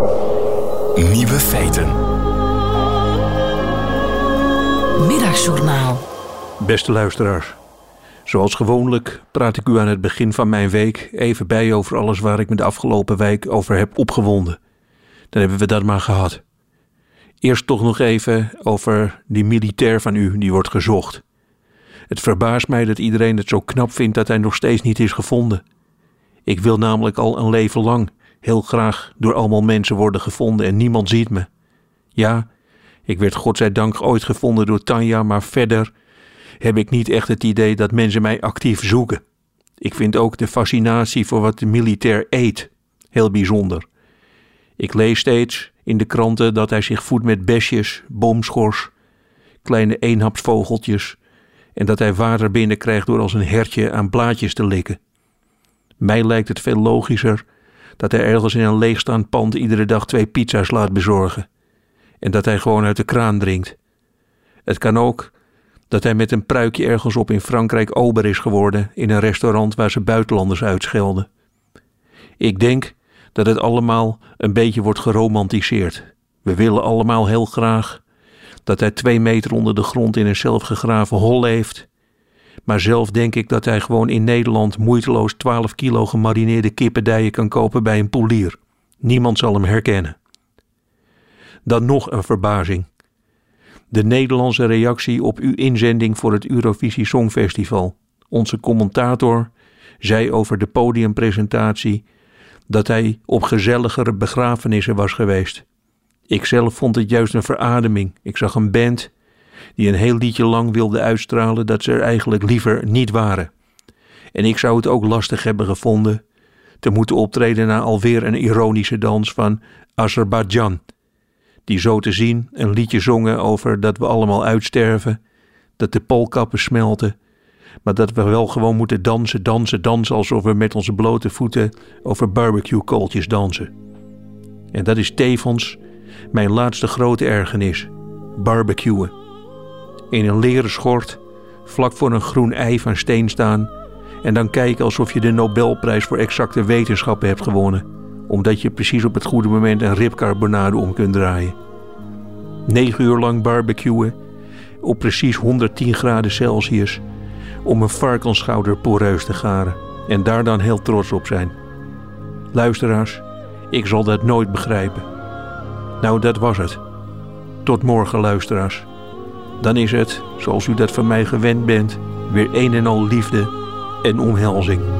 Nieuwe feiten. Middagjournaal. Beste luisteraars, zoals gewoonlijk praat ik u aan het begin van mijn week even bij over alles waar ik me de afgelopen week over heb opgewonden. Dan hebben we dat maar gehad. Eerst toch nog even over die militair van u die wordt gezocht. Het verbaast mij dat iedereen het zo knap vindt dat hij nog steeds niet is gevonden. Ik wil namelijk al een leven lang heel graag door allemaal mensen worden gevonden en niemand ziet me. Ja, ik werd godzijdank ooit gevonden door Tanja, maar verder heb ik niet echt het idee dat mensen mij actief zoeken. Ik vind ook de fascinatie voor wat de militair eet heel bijzonder. Ik lees steeds in de kranten dat hij zich voedt met besjes, boomschors, kleine eenhapsvogeltjes en dat hij water binnenkrijgt door als een hertje aan blaadjes te likken. Mij lijkt het veel logischer dat hij ergens in een leegstaand pand iedere dag 2 pizza's laat bezorgen en dat hij gewoon uit de kraan drinkt. Het kan ook dat hij met een pruikje ergens op in Frankrijk ober is geworden in een restaurant waar ze buitenlanders uitschelden. Ik denk dat het allemaal een beetje wordt geromantiseerd. We willen allemaal heel graag dat hij 2 meter onder de grond in een zelfgegraven hol leeft. Maar zelf denk ik dat hij gewoon in Nederland moeiteloos 12 kilo gemarineerde kippendijen kan kopen bij een poelier. Niemand zal hem herkennen. Dan nog een verbazing. De Nederlandse reactie op uw inzending voor het Eurovisie Songfestival. Onze commentator zei over de podiumpresentatie dat hij op gezelligere begrafenissen was geweest. Ik zelf vond het juist een verademing. Ik zag een band die een heel liedje lang wilde uitstralen dat ze er eigenlijk liever niet waren. En ik zou het ook lastig hebben gevonden te moeten optreden na alweer een ironische dans van Azerbeidzjan, die zo te zien een liedje zongen over dat we allemaal uitsterven, dat de poolkappen smelten, maar dat we wel gewoon moeten dansen alsof we met onze blote voeten over barbecue-kooltjes dansen. En dat is tevens mijn laatste grote ergernis, barbecuen. In een leren schort, vlak voor een groen ei van steen staan en dan kijken alsof je de Nobelprijs voor exacte wetenschappen hebt gewonnen, omdat je precies op het goede moment een ribcarbonade om kunt draaien. 9 uur lang barbecuen op precies 110 graden Celsius om een varkensschouder poreus te garen en daar dan heel trots op zijn. Luisteraars, ik zal dat nooit begrijpen. Nou, dat was het. Tot morgen, luisteraars. Dan is het, zoals u dat van mij gewend bent, weer een en al liefde en omhelzing.